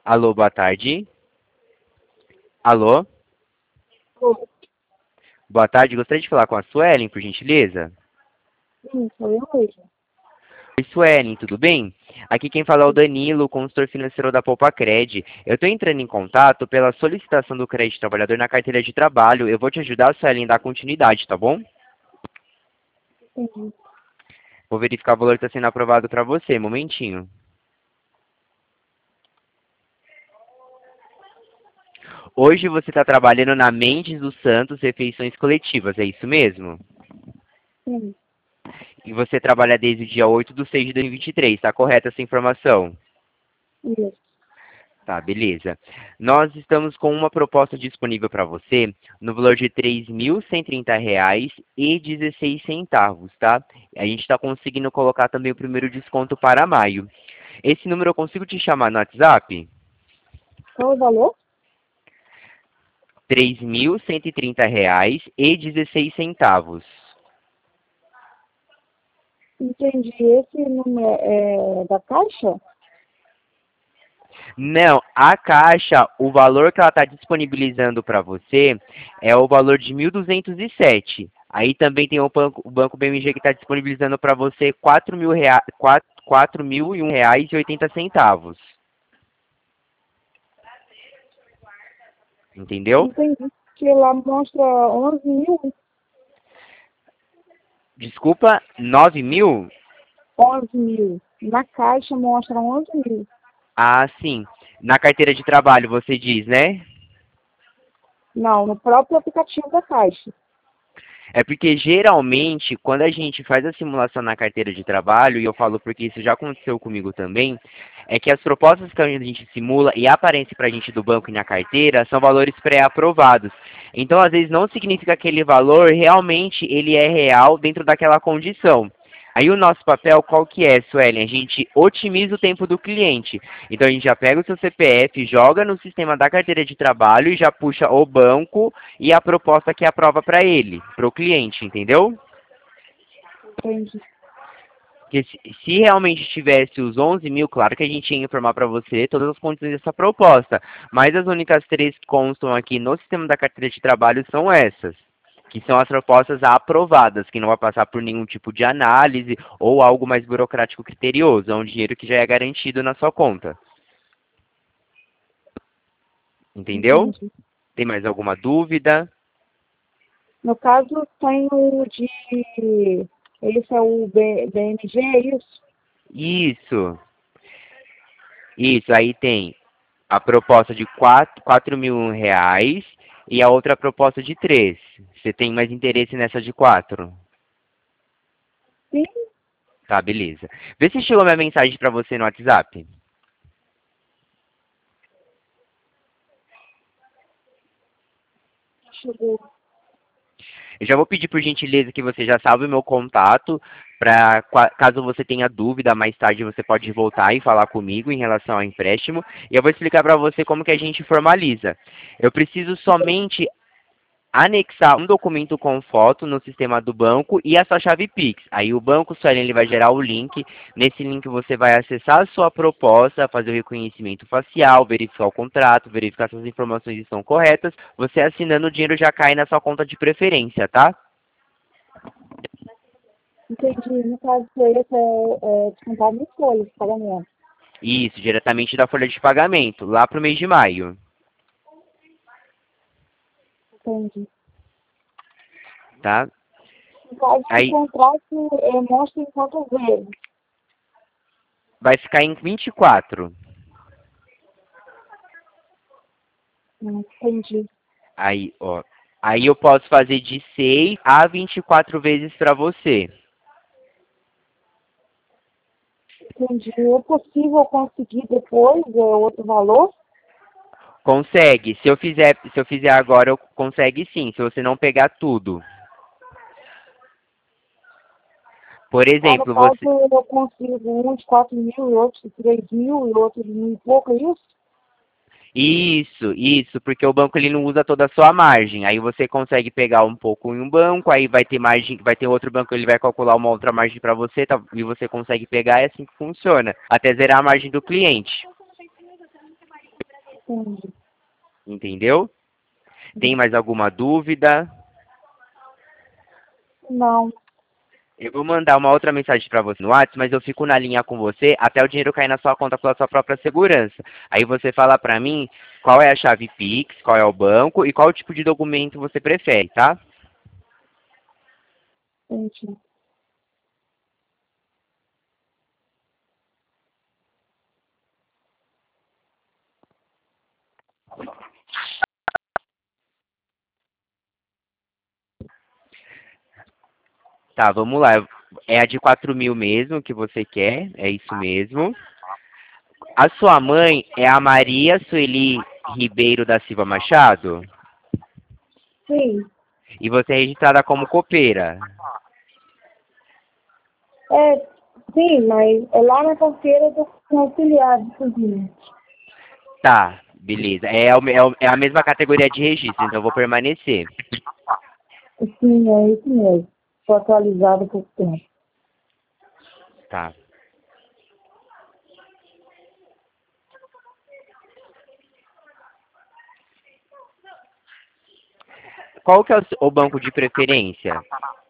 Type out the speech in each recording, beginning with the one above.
Alô, boa tarde. Alô, boa tarde. Gostaria de falar com a Suelen, por gentileza? Sim, sou eu mesmo. Oi, Suelen, tudo bem? Aqui quem fala é o Danilo, consultor financeiro da Poupacred. Eu estou entrando em contato pela solicitação do crédito trabalhador na carteira de trabalho. Eu vou te ajudar, Suelen, a dar continuidade, tá bom? Entendi. Vou verificar o valor que está sendo aprovado para você. Momentinho. Hoje você está trabalhando na Mendes dos Santos Refeições Coletivas, é isso mesmo? Sim, E você trabalha desde o dia 8/6 de 2023, está correta essa informação? isso. Tá, beleza. Nós estamos com uma proposta disponível para você no valor de R$ 3.130,16, tá? A gente está conseguindo colocar também o primeiro desconto para maio. Esse número eu consigo te chamar no WhatsApp? Qual o valor? R$ 3.130,16. Entendi. Esse número é da Caixa? Não, a Caixa, o valor que ela está disponibilizando para você é o valor de 1.207. Aí também tem o Banco BMG que está disponibilizando para você R$ 4.001,80. Entendeu? Entendi. Que lá mostra 11 mil. Desculpa, 9.000? 11 mil. Na Caixa mostra 11 mil. Ah, sim. Na carteira de trabalho você diz, né? Não, no próprio aplicativo da Caixa. É porque geralmente, quando a gente faz a simulação na carteira de trabalho, e eu falo porque isso já aconteceu comigo também, é que as propostas que a gente simula e aparecem para a gente do banco e na carteira são valores pré-aprovados. Então, às vezes, não significa que aquele valor realmente ele é real dentro daquela condição. Aí o nosso papel qual que é, Suelen? A gente otimiza o tempo do cliente. Então a gente já pega o seu CPF, joga no sistema da carteira de trabalho e já puxa o banco e a proposta que aprova para ele, para o cliente, entendeu? Entendi. Porque se realmente tivesse os 11.000, claro que a gente ia informar para você todas as condições dessa proposta, mas as únicas três que constam aqui no sistema da carteira de trabalho são essas, que são as propostas aprovadas, que não vai passar por nenhum tipo de análise ou algo mais burocrático criterioso, é um dinheiro que já é garantido na sua conta. Entendeu? Entendi. Tem mais alguma dúvida? No caso, tem o de... Esse é o BMG, é isso? Isso, isso, aí tem a proposta de R$ 4.001 e a outra proposta de 3. Você tem mais interesse nessa de 4? Sim, Tá, beleza. Vê se chegou minha mensagem para você no WhatsApp. chegou. Eu já vou pedir por gentileza que você já salve o meu contato, para caso você tenha dúvida, mais tarde você pode voltar e falar comigo em relação ao empréstimo. E eu vou explicar para você como que a gente formaliza. Eu preciso somente anexar um documento com foto no sistema do banco e a sua chave Pix. Aí o banco, Suelen, ele vai gerar o link. Nesse link você vai acessar a sua proposta, fazer o reconhecimento facial, verificar o contrato, verificar se as informações estão corretas. Você assinando, o dinheiro já cai na sua conta de preferência, tá? Entendi. No caso, esse é descontado em folha, esse pagamento. Isso, diretamente da folha de pagamento, lá para o mês de maio, Entendi. tá? No caso, o Aí contrato mostra em quantas vezes. vai ficar em 24. Entendi. Aí, ó. Aí eu posso fazer de 6 a 24 vezes para você. Entendi. É possível conseguir depois outro valor? Consegue. Se eu fizer agora, eu consegue sim, se você não pegar tudo. Por Ah, no exemplo, caso, você. eu consigo um de 4 mil, e outro de 3 mil, e outro de mil e pouco, é isso? Isso, porque o banco ele não usa toda a sua margem. Aí você consegue pegar um pouco em um banco, aí vai ter margem, vai ter outro banco, ele vai calcular uma outra margem para você, tá, e você consegue pegar, é assim que funciona, até zerar a margem do cliente. Entendi. Entendeu? Tem mais alguma dúvida? Não. Eu vou mandar uma outra mensagem para você no WhatsApp, mas eu fico na linha com você até o dinheiro cair na sua conta pela sua própria segurança. Aí você fala para mim qual é a chave Pix, qual é o banco e qual tipo de documento você prefere, tá? Entendi. Tá, vamos lá. É a de 4.000 mesmo que você quer, é isso mesmo. A sua mãe é a Maria Sueli Ribeiro da Silva Machado? Sim. E você é registrada como copeira? É, sim, mas é lá na carteira do auxiliar de cozinha. Tá, beleza. É a mesma categoria de registro, então eu vou permanecer. Sim, é isso mesmo. Estou atualizado há pouco tempo. Tá. Qual que é o banco de preferência?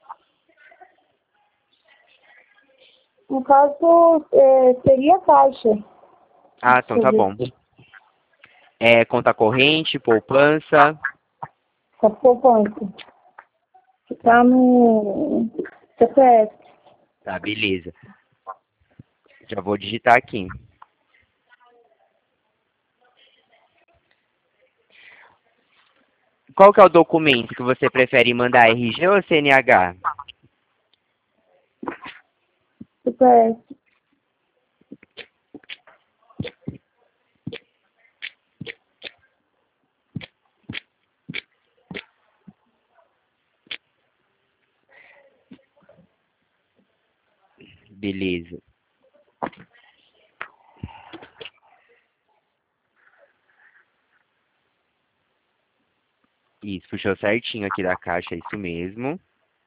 No caso, seria caixa. Ah, Deixa então eu tá ver. bom. É conta corrente, poupança? Tá poupança. Que Tá, tá no CPF. tá, beleza. Já vou digitar aqui. Qual que é o documento que você prefere mandar, RG ou CNH? CPF. Beleza. Isso, puxou certinho aqui da caixa, é isso mesmo.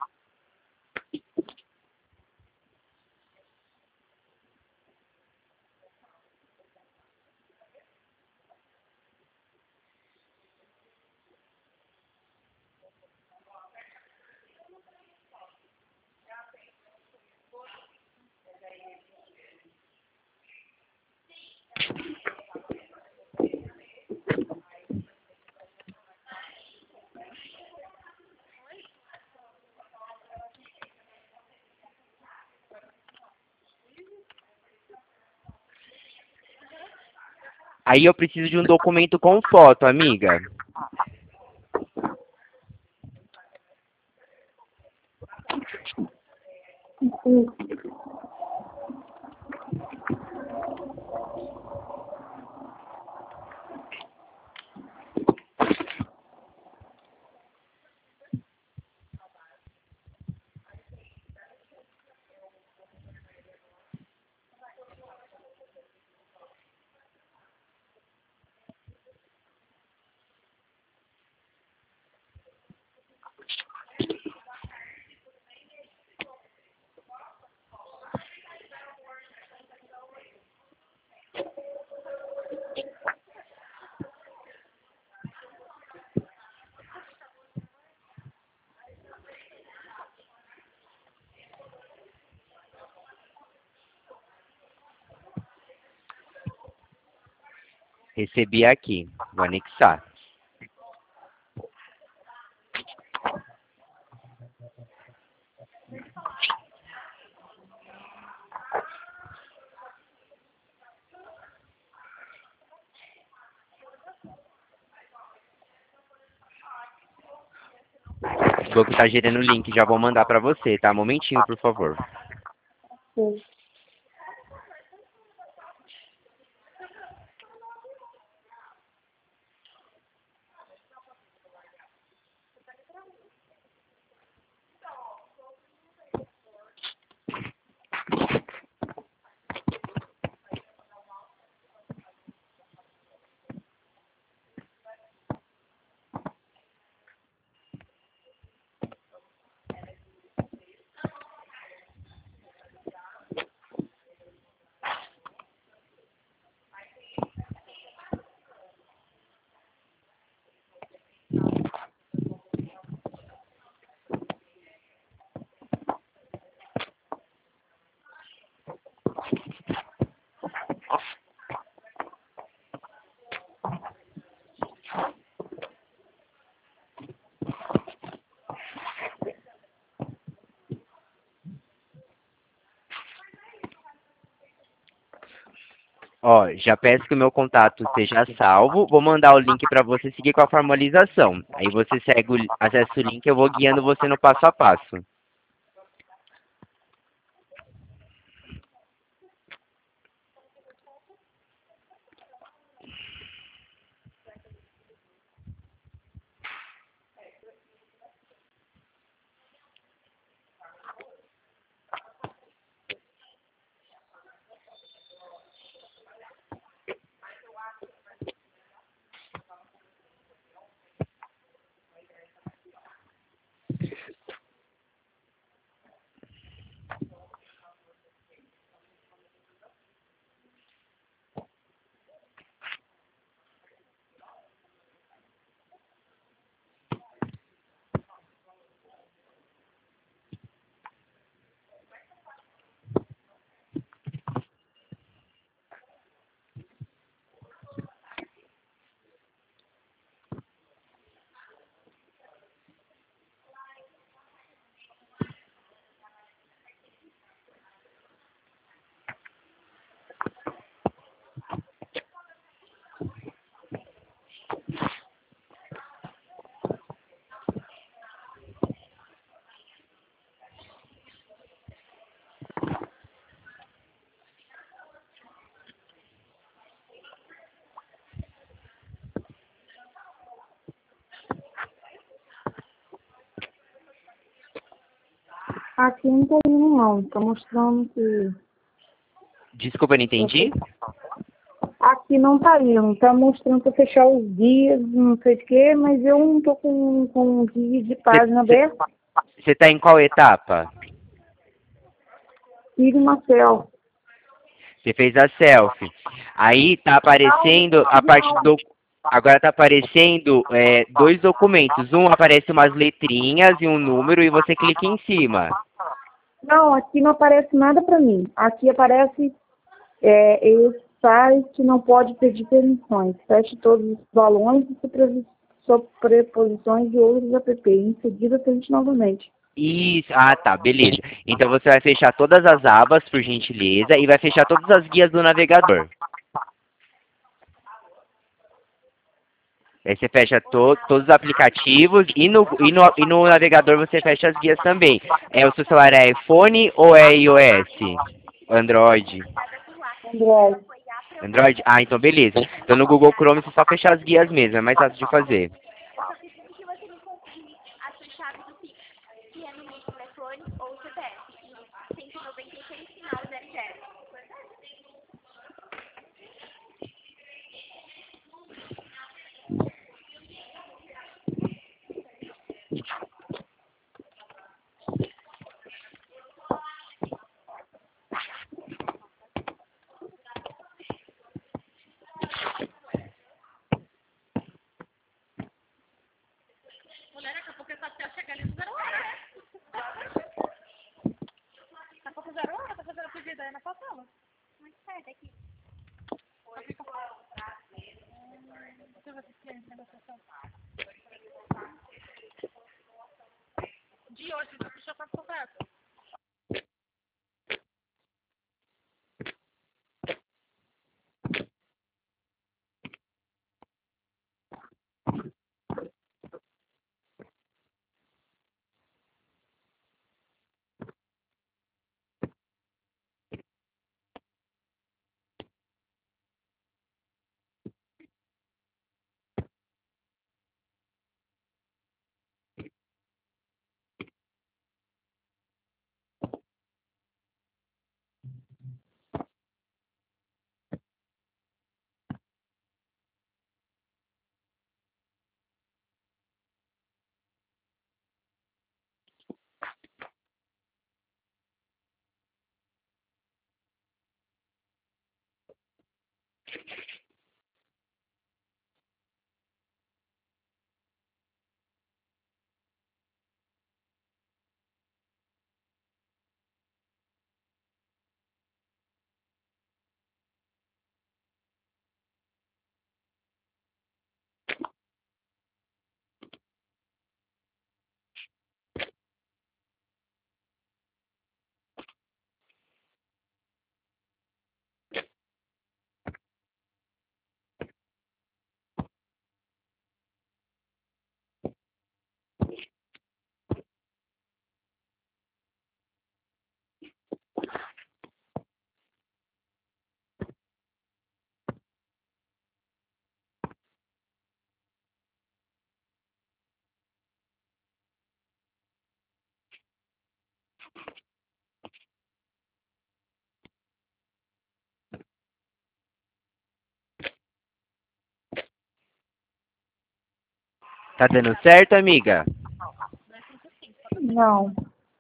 Aí eu preciso de um documento com foto, amiga. Recebi aqui. Vou anexar. O banco tá gerando o link, já vou mandar pra você, tá? Momentinho, por favor. Sim. Ó, já peço que o meu contato seja salvo. Vou mandar o link para você seguir com a formalização. Aí você segue, acessa o link, eu vou guiando você no passo a passo. Aqui não tá indo não, tá mostrando que... Desculpa, eu não entendi. Aqui não tá indo, tá mostrando para fechar os dias, não sei o quê, mas eu não tô com o guia de página aberta. Você está em qual etapa? Siga uma selfie. Você fez a selfie. Aí tá aparecendo a parte do. Agora tá aparecendo dois documentos. Um aparece umas letrinhas e um número e você clica em cima. Não, aqui não aparece nada para mim. Aqui aparece esse site não pode pedir permissões. Feche todos os balões e sobreposições de outros app. Em seguida, tente novamente. Isso. Ah, tá, beleza. Então você vai fechar todas as abas, por gentileza, e vai fechar todas as guias do navegador. Aí você fecha todos os aplicativos e no navegador você fecha as guias também. O seu celular é iPhone ou é iOS? Android? Android. Android? Ah, então beleza. Então no Google Chrome você só fechar as guias mesmo, é mais fácil de fazer. Tá dando certo, amiga? Não.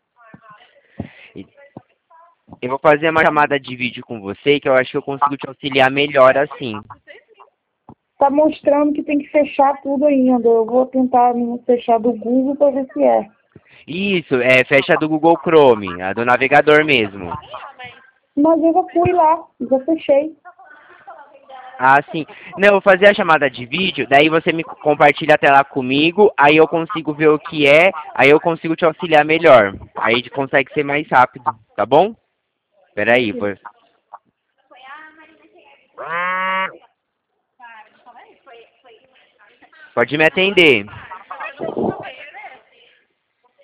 Eu vou fazer uma chamada de vídeo com você que eu acho que eu consigo te auxiliar melhor assim. Tá mostrando que tem que fechar tudo ainda. Eu vou tentar fechar do Google para ver se é. Isso, fecha do Google Chrome, a do navegador mesmo. Mas eu já fui lá, já fechei. Ah, sim. Não, eu vou fazer a chamada de vídeo, daí você me compartilha a tela comigo, aí eu consigo ver o que é, aí eu consigo te auxiliar melhor. Aí a gente consegue ser mais rápido, tá bom? Peraí, vou... Pode me atender.